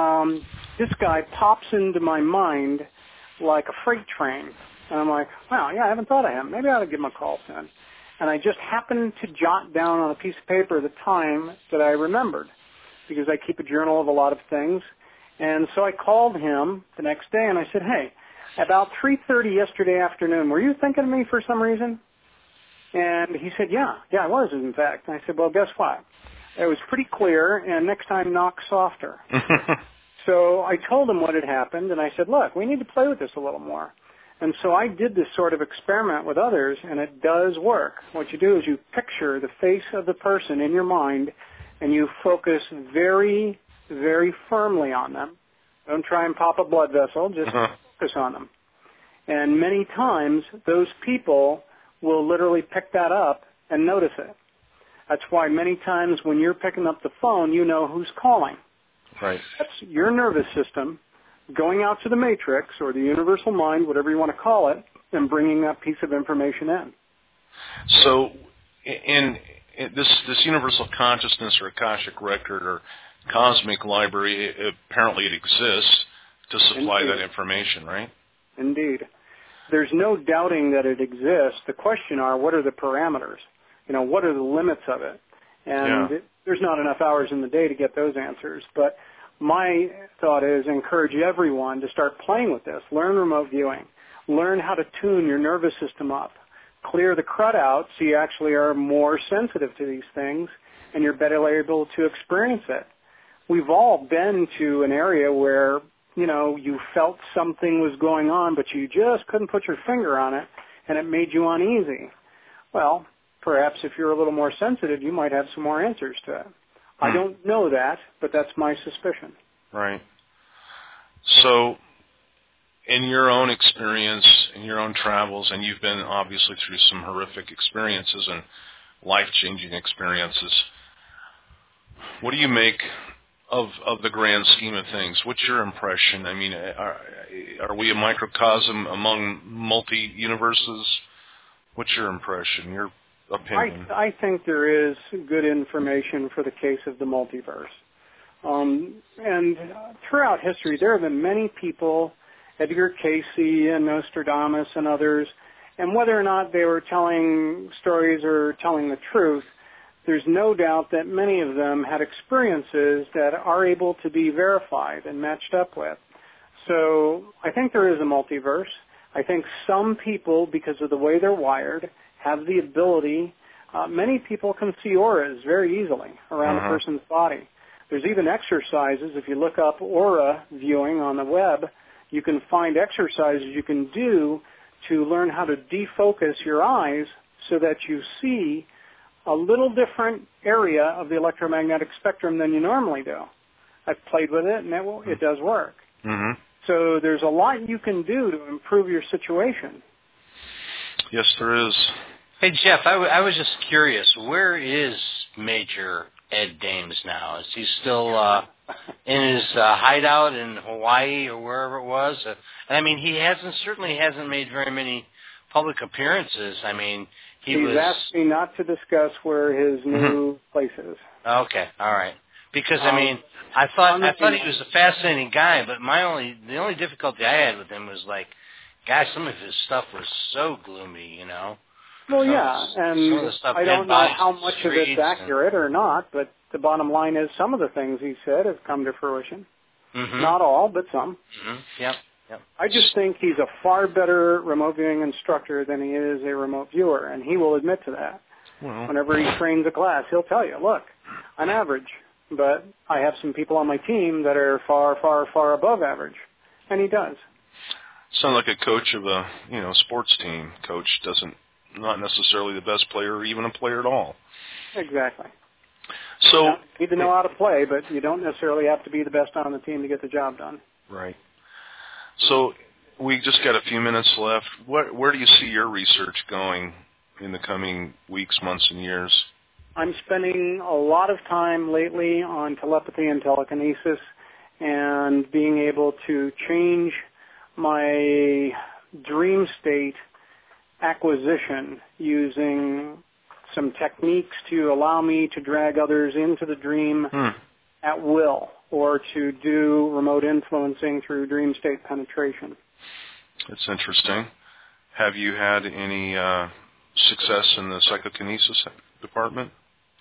S4: this guy pops into my mind like a freight train. And I'm like, wow, yeah, I haven't thought of him. Maybe I ought to give him a call soon. And I just happened to jot down on a piece of paper the time that I remembered, because I keep a journal of a lot of things. And so I called him the next day, and I said, hey, about 3:30 yesterday afternoon, were you thinking of me for some reason? And he said, yeah, I was, in fact. And I said, well, guess what? It was pretty clear, and next time knock softer. So I told him what had happened, and I said, look, we need to play with this a little more. And so I did this sort of experiment with others, and it does work. What you do is you picture the face of the person in your mind, and you focus very, very firmly on them. Don't try and pop a blood vessel, just focus on them. And many times, those people will literally pick that up and notice it. That's why many times when you're picking up the phone, you know who's calling.
S2: Right.
S4: That's your nervous system going out to the matrix or the universal mind, whatever you want to call it, and bringing that piece of information in.
S2: So in this universal consciousness or Akashic record or cosmic library, apparently it exists to supply that information, right?
S4: Indeed. There's no doubting that it exists. The question are, what are the parameters? What are the limits of it? And there's not enough hours in the day to get those answers. But my thought is encourage everyone to start playing with this. Learn remote viewing. Learn how to tune your nervous system up. Clear the crud out so you actually are more sensitive to these things and you're better able to experience it. We've all been to an area where, you felt something was going on, but you just couldn't put your finger on it, and it made you uneasy. Well, perhaps if you're a little more sensitive, you might have some more answers to it. I don't know that, but that's my suspicion.
S2: Right. So, in your own experience, in your own travels, and you've been obviously through some horrific experiences and life-changing experiences, what do you make of the grand scheme of things? What's your impression? I mean, are we a microcosm among multi-universes? What's your impression, your opinion?
S4: I think there is good information for the case of the multiverse. And throughout history, there have been many people, Edgar Cayce and Nostradamus and others, and whether or not they were telling stories or telling the truth, there's no doubt that many of them had experiences that are able to be verified and matched up with. So I think there is a multiverse. I think some people, because of the way they're wired, have the ability. Many people can see auras very easily around a person's body. There's even exercises. If you look up aura viewing on the web, you can find exercises you can do to learn how to defocus your eyes so that you see a little different area of the electromagnetic spectrum than you normally do. I've played with it, and it does work.
S2: Mm-hmm.
S4: So there's a lot you can do to improve your situation.
S2: Yes, there is.
S3: Hey, Jeff, I was just curious. Where is Major Ed Dames now? Is he still in his hideout in Hawaii or wherever it was? I mean, he certainly hasn't made very many public appearances. I mean, he's
S4: asked me not to discuss where his new place is.
S3: Okay, all right. Because I mean, I thought he was a fascinating guy, but the only difficulty I had with him was like, gosh, some of his stuff was so gloomy, you know.
S4: Well, yeah, and I don't know how much of it's accurate or not, but the bottom line is some of the things he said have come to fruition. Mm-hmm. Not all, but some.
S3: Mm-hmm. Yep.
S4: I just think he's a far better remote viewing instructor than he is a remote viewer, and he will admit to that. Well, whenever he trains a class, he'll tell you, look, I'm average, but I have some people on my team that are far, far, far above average, and he does.
S2: Sound like a coach of a sports team. Coach not necessarily the best player or even a player at all.
S4: Exactly.
S2: So
S4: you need to know how to play, but you don't necessarily have to be the best on the team to get the job done.
S2: Right. So we just got a few minutes left. Where do you see your research going in the coming weeks, months, and years?
S4: I'm spending a lot of time lately on telepathy and telekinesis and being able to change my dream state acquisition using some techniques to allow me to drag others into the dream at will, or to do remote influencing through dream state penetration.
S2: That's interesting. Have you had any success in the psychokinesis department?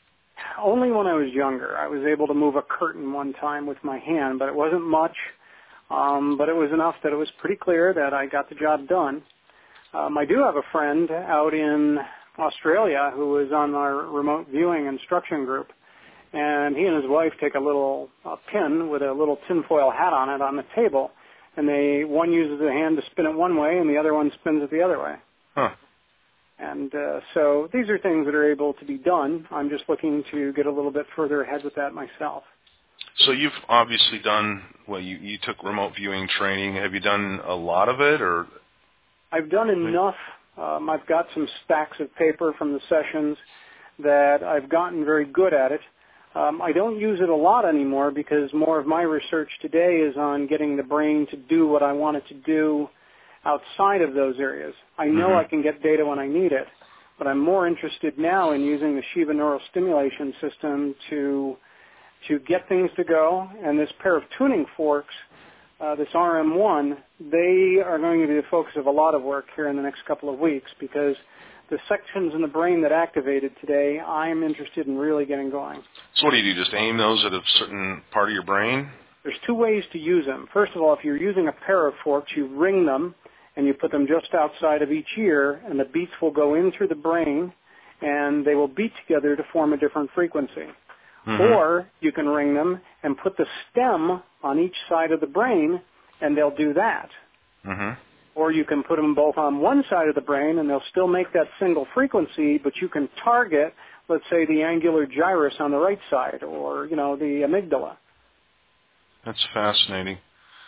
S4: Only when I was younger. I was able to move a curtain one time with my hand, but it wasn't much. But it was enough that it was pretty clear that I got the job done. I do have a friend out in Australia who is on our remote viewing instruction group, and he and his wife take a little pin with a little tinfoil hat on it on the table, and one uses the hand to spin it one way, and the other one spins it the other way.
S2: Huh.
S4: And so these are things that are able to be done. I'm just looking to get a little bit further ahead with that myself.
S2: So you've obviously done, you took remote viewing training. Have you done a lot of it, or?
S4: I've done enough. I've got some stacks of paper from the sessions that I've gotten very good at it. I don't use it a lot anymore because more of my research today is on getting the brain to do what I want it to do outside of those areas. I know I can get data when I need it, but I'm more interested now in using the Shiva neural stimulation system to get things to go. And this pair of tuning forks, this RM1, they are going to be the focus of a lot of work here in the next couple of weeks because the sections in the brain that activated today, I'm interested in really getting going.
S2: So what do? Just aim those at a certain part of your brain?
S4: There's two ways to use them. First of all, if you're using a pair of forks, you ring them and you put them just outside of each ear, and the beats will go in through the brain, and they will beat together to form a different frequency. Or you can ring them and put the stem on each side of the brain, and they'll do that. Or you can put them both on one side of the brain, and they'll still make that single frequency, but you can target, let's say, the angular gyrus on the right side, or, the amygdala.
S2: That's fascinating.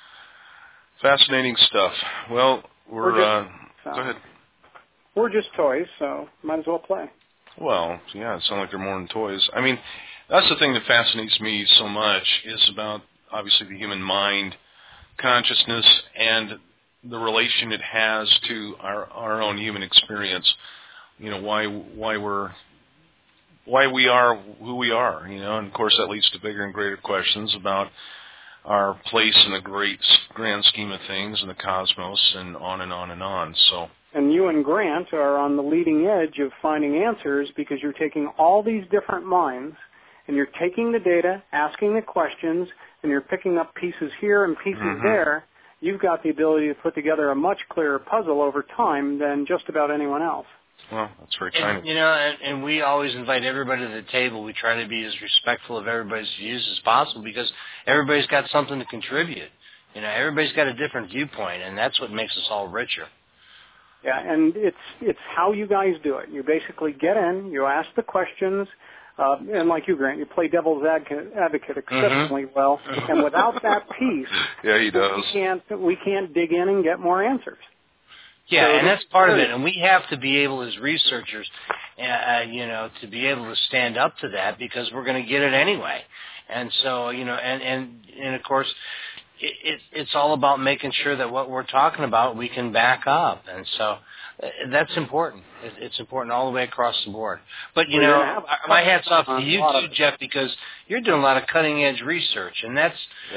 S2: Fascinating stuff. Well, go ahead.
S4: We're just toys, so might as well play.
S2: Well, yeah, it sounds like they're more than toys. I mean, that's the thing that fascinates me so much is about, obviously, the human mind, consciousness, and the relation it has to our own human experience. Why we're why we are who we are, and of course that leads to bigger and greater questions about our place in the grand scheme of things in the cosmos, and on and on and on. So.
S4: And you and Grant are on the leading edge of finding answers because you're taking all these different minds and you're taking the data, asking the questions, and you're picking up pieces here and pieces there. You've got the ability to put together a much clearer puzzle over time than just about anyone else.
S2: Well, that's very kind of you.
S3: And we always invite everybody to the table. We try to be as respectful of everybody's views as possible because everybody's got something to contribute. Everybody's got a different viewpoint, and that's what makes us all richer.
S4: Yeah, and it's how you guys do it. You basically get in, you ask the questions, and like you, Grant, you play devil's advocate exceptionally well. And without that piece,
S2: yeah, he does.
S4: We can't dig in and get more answers.
S3: Yeah, and that's part of it. And we have to be able, as researchers, to be able to stand up to that because we're going to get it anyway. And so, and of course, it's all about making sure that what we're talking about we can back up, and so that's important. It's important all the way across the board. But my hat's off to you too, Jeff, because you're doing a lot of cutting edge research, and that's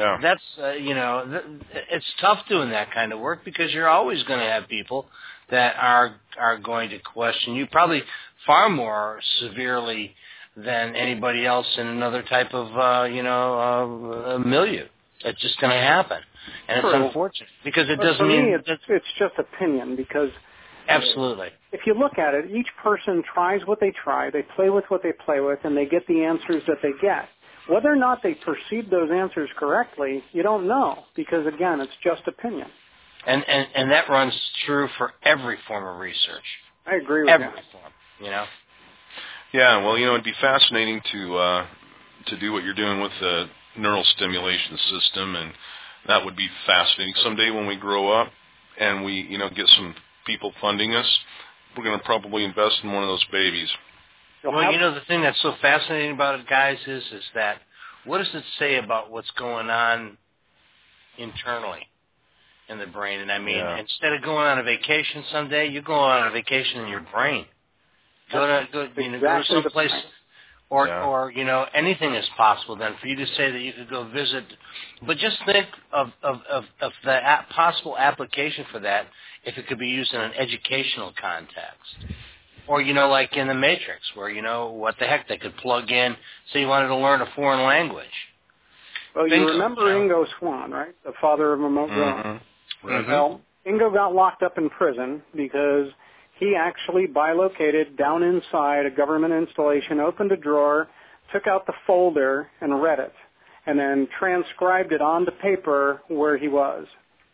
S3: it's tough doing that kind of work because you're always going to have people that are going to question you, probably far more severely than anybody else in another type of milieu. It's just going to happen, and it's unfortunate because it doesn't mean
S4: it's just opinion. Because
S3: absolutely,
S4: if you look at it, each person tries what they try, they play with what they play with, and they get the answers that they get. Whether or not they perceive those answers correctly, you don't know because again, it's just opinion.
S3: And that runs true for every form of research.
S4: I agree with
S3: every
S4: that.
S3: form.
S2: Yeah, well, it'd be fascinating to do what you're doing with the neural stimulation system, and that would be fascinating. Someday when we grow up and we, get some people funding us, we're going to probably invest in one of those babies.
S3: Well, the thing that's so fascinating about it, guys, is that what does it say about what's going on internally in the brain? And I mean, instead of going on a vacation someday, you go on a vacation in your brain. Go to some place. Or anything is possible then for you to say that you could go visit. But just think of the possible application for that if it could be used in an educational context. Or, like in the Matrix where, what the heck, they could plug in, say you wanted to learn a foreign language.
S4: Well, you remember Ingo Swann, right? The father of remote viewing. Well, Ingo got locked up in prison because he actually bilocated down inside a government installation, opened a drawer, took out the folder, and read it, and then transcribed it onto paper where he was.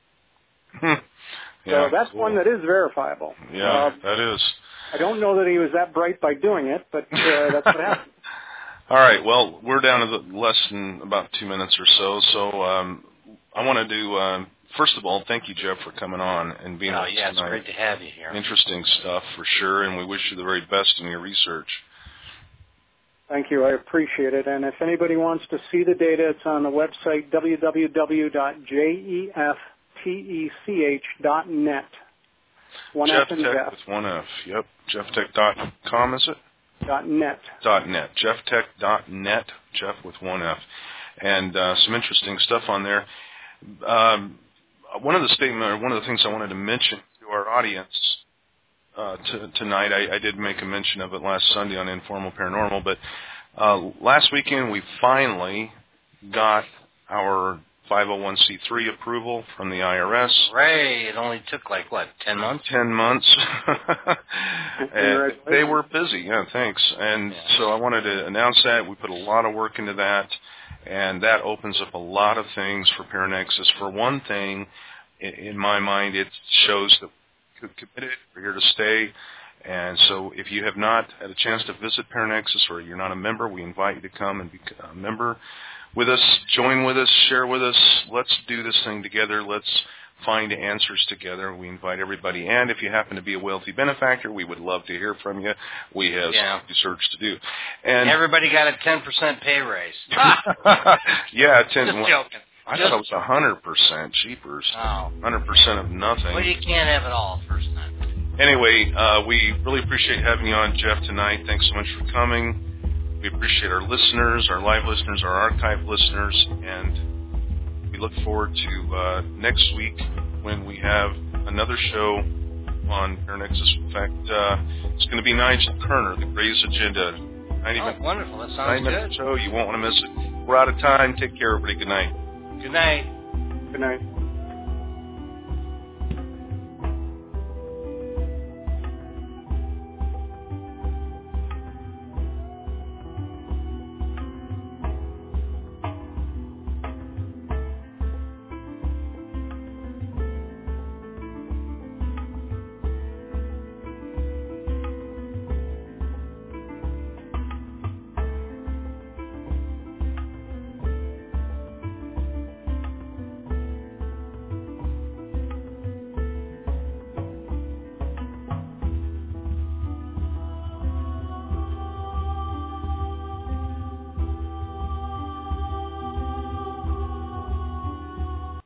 S4: So that's cool. One that is verifiable.
S2: Yeah, that is.
S4: I don't know that he was that bright by doing it, but that's what happened.
S2: All right, well, we're down to less than about 2 minutes or so, so I want to do... First of all, thank you, Jeff, for coming on and being with us tonight.
S3: It's great to have you here.
S2: Interesting stuff, for sure, and we wish you the very best in your research.
S4: Thank you. I appreciate it. And if anybody wants to see the data, it's on the website www.jeftech.net. One F and Jeff.
S2: With one F. Yep. Jeftech.com, is it?
S4: .net.
S2: .net. Jeftech.net. Jeff with one F. And some interesting stuff on there. One of the things I wanted to mention to our audience tonight, I did make a mention of it last Sunday on Informal Paranormal, but last weekend we finally got our 501c3 approval from the IRS.
S3: Hooray! It only took 10 months?
S2: 10 months. And they were busy, thanks. And so I wanted to announce that. We put a lot of work into that. And that opens up a lot of things for Paranexus. For one thing, in my mind, it shows that we're committed, we're here to stay. And so if you have not had a chance to visit Paranexus or you're not a member, we invite you to come and be a member with us, join with us, share with us. Let's do this thing together. Let's find answers together. We invite everybody. And if you happen to be a wealthy benefactor, we would love to hear from you. We have some research to do. And
S3: everybody got a 10% pay raise.
S2: Yeah, 10.
S3: Just joking.
S2: I thought it was 100% cheapers.
S3: Oh.
S2: 100% of nothing.
S3: Well, you can't have it all first time.
S2: Anyway, we really appreciate having you on, Jeff, tonight. Thanks so much for coming. We appreciate our listeners, our live listeners, our archive listeners, and we look forward to next week when we have another show on Paranexus. In fact, it's going to be Nigel Kerner, the Gray's Agenda.
S3: Wonderful. That sounds good.
S2: Show. You won't want to miss it. We're out of time. Take care, everybody. Good night.
S3: Good night.
S4: Good night.